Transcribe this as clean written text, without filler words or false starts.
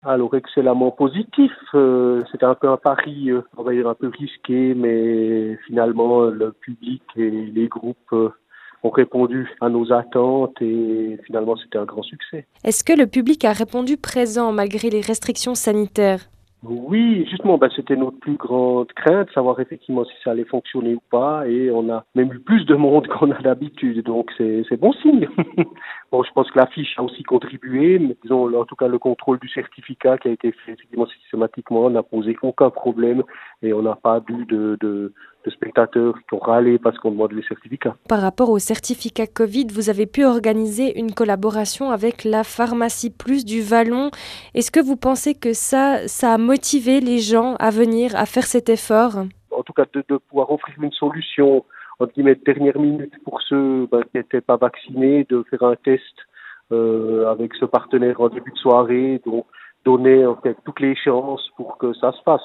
Alors excellemment positif. C'était un peu un pari, on va dire un peu risqué, mais finalement le public et les groupes ont répondu à nos attentes et finalement c'était un grand succès. Est-ce que le public a répondu présent malgré les restrictions sanitaires? Oui, justement, c'était notre plus grande crainte, savoir effectivement si ça allait fonctionner ou pas, et on a même eu plus de monde qu'on a d'habitude, donc c'est bon signe. Bon, je pense que l'affiche a aussi contribué, mais disons, en tout cas, le contrôle du certificat qui a été fait effectivement systématiquement n'a posé aucun problème, et on n'a pas eu de spectateurs qui ont râlé parce qu'on demande les certificats. Par rapport au certificat Covid, vous avez pu organiser une collaboration avec la Pharmacie Plus du Vallon. Est-ce que vous pensez que ça a motivé les gens à venir, à faire cet effort? En tout cas, de pouvoir offrir une solution entre guillemets de dernière minute pour ceux qui n'étaient pas vaccinés, de faire un test avec ce partenaire en début de soirée, donc donner en fait toutes les chances pour que ça se fasse.